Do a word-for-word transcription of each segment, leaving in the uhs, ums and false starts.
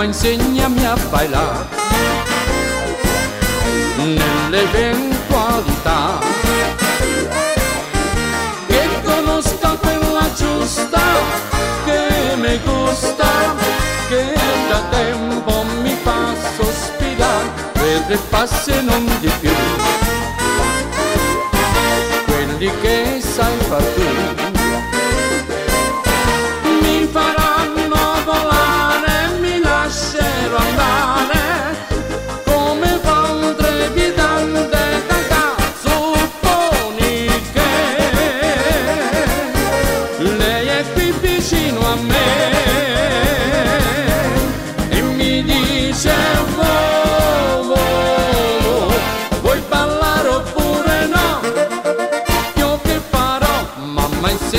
mamma insegnami a ballare nell'eventualità che conosca quella giusta che mi gusta, che da tempo mi fa sospirare per tre passi e non di più, quelli che sai far tu mi faranno volare, mi lascerò andare come fa un trepidante cacà. Supponi che lei è qui vicino a me e mi dice oh, oh, oh, vuoi ballare oppure no? Io che farò? Mamma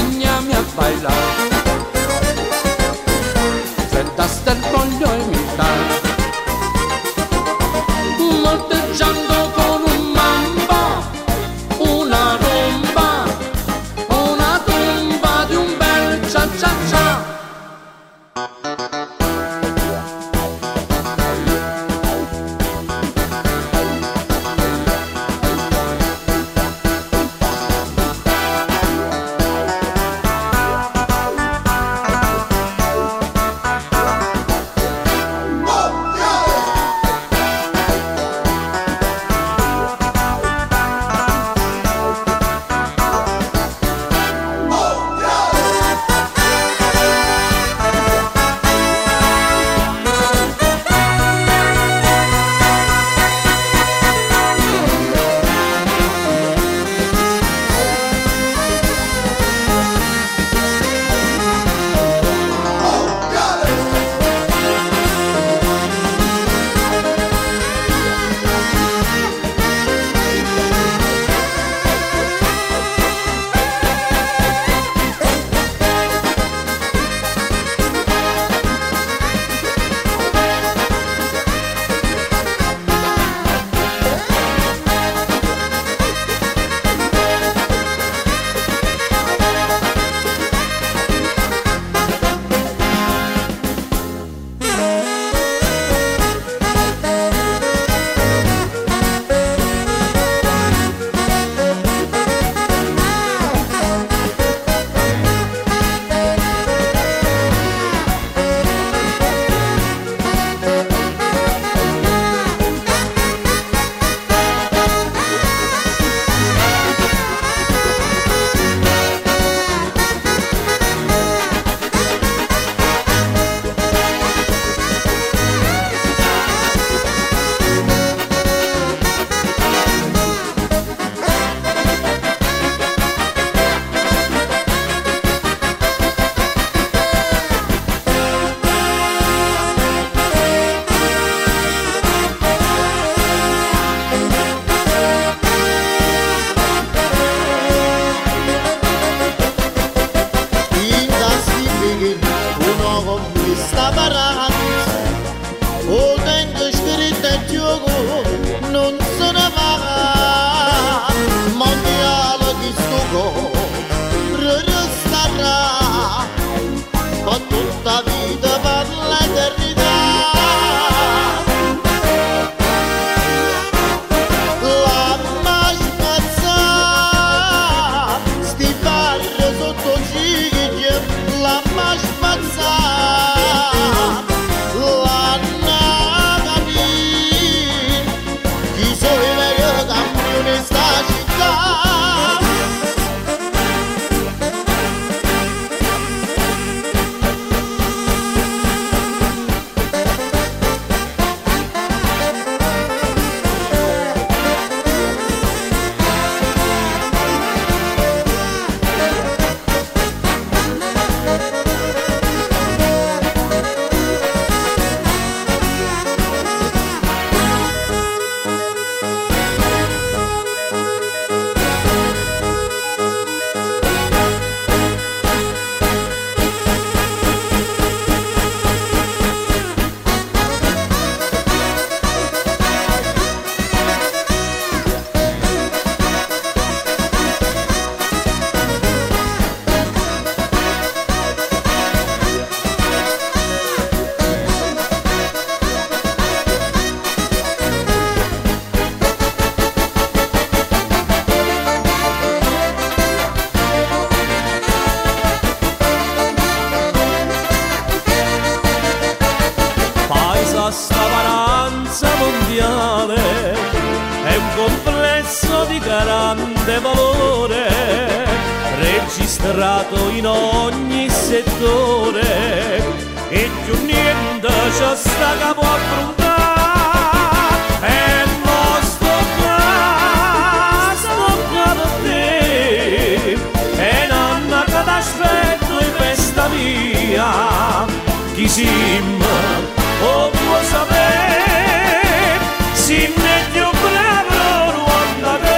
dimostrato in ogni settore e più niente ci sta capo a affrontare e non sto qua, sto qua per te e nanna che t'aspetto in festa mia chi sim o può sapere si ne più bravo ruonda te.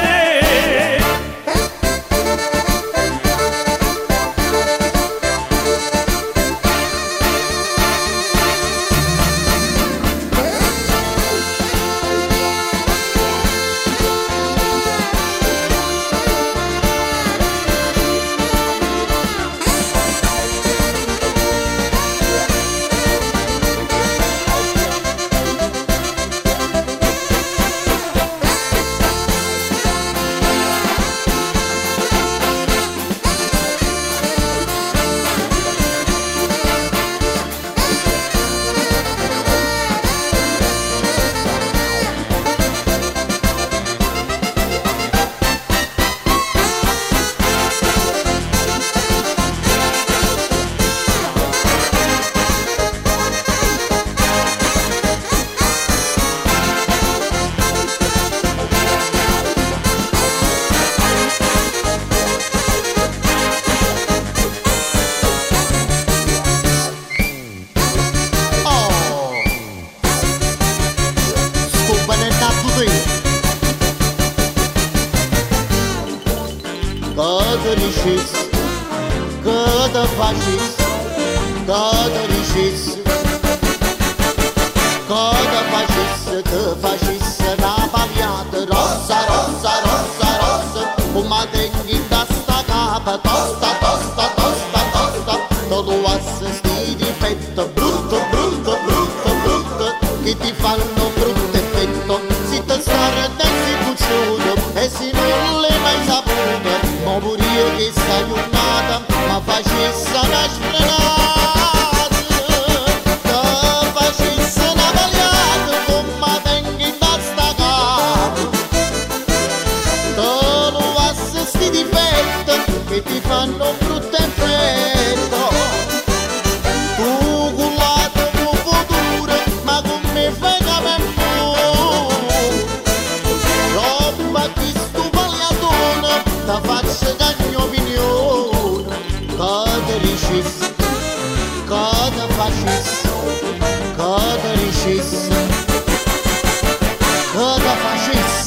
Cada fascista, cada rixista, cada fascista, cada fascista na baliata, rosa, rosa, rosa, rosa, uma dengue da sta capa, tosta, tosta, tosta, tosta, todo assesti di fetto, brutto, brutto, brutto, brutto, che ti fanno brutto effetto, si te stare si cucciuto, e se non l'hai mai saputo, ma pure io che sei un'ata, ma facesse una sprenata, che facesse una bagliata, come tengo in testa capo, te lo assesti di fetto, che ti fanno brutto effetto, tu cullato tuo futuro, ma con me fai capello, roba chi stu bagliatone, ta faccio cagno opinione, cada rixista, cada fascista, cada rixista, cada fascista.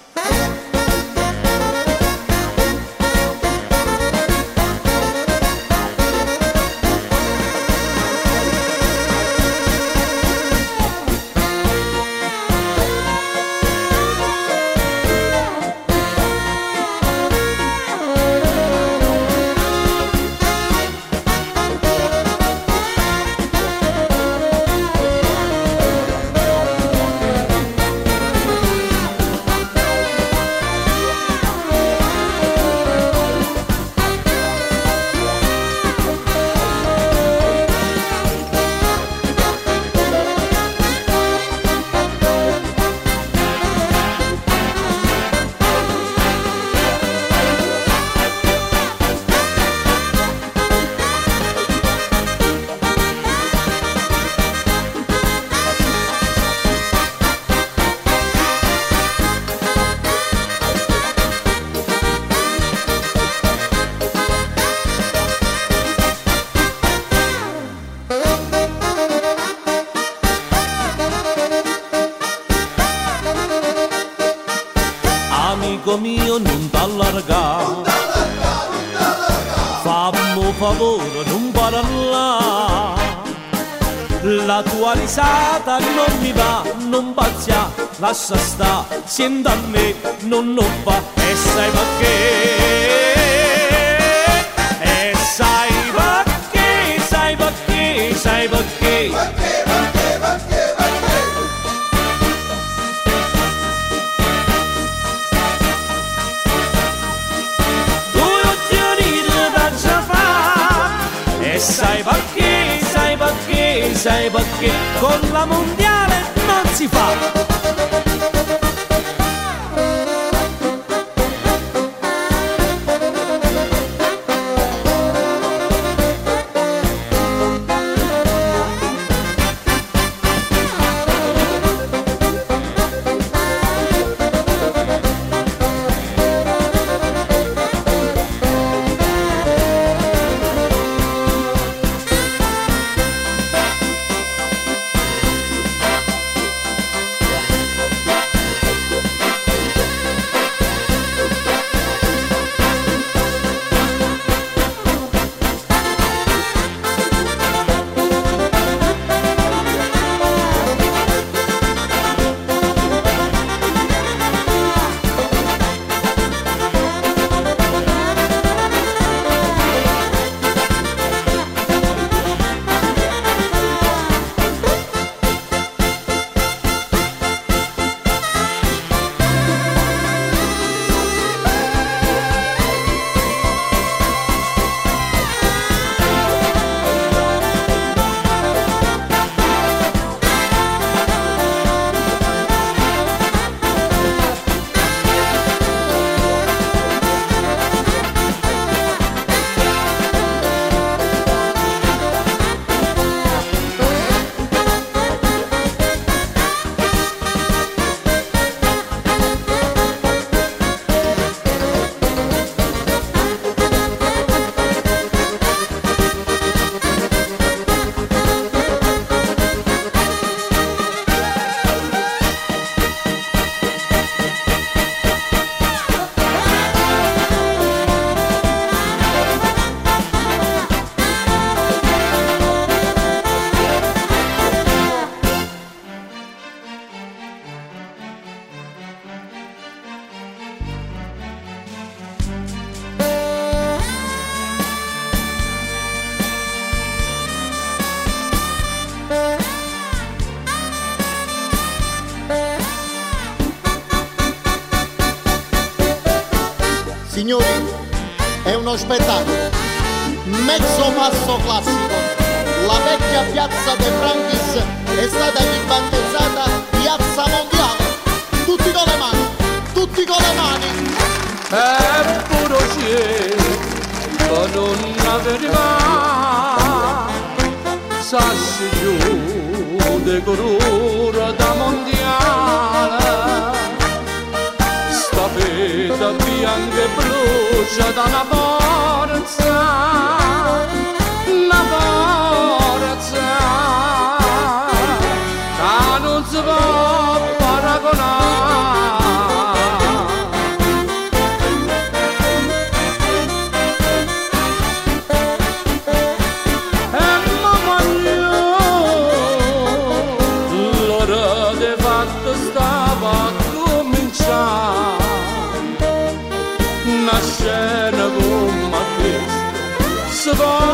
Amico mio non t'allarga, fammi favore non parlare, la tua risata non mi va, non pazzia, lascia sta, senta a me, non non va, e sai perché, e sai perché, sai perché, sai perché, perché, perché, perché, perché. E sai perché, sai perché, sai perché con la mondiale non si fa. è uno spettacolo, mezzo passo classico. La vecchia piazza De Franchis è stata ribattezzata Piazza Mondiale. Tutti con le mani, tutti con le mani. E pure c'è, per non avere sassi giù de colore da mondiale. Sta fetta bianca e brucia da una forza, una forza che non si può paragonare. Una scena come questa si può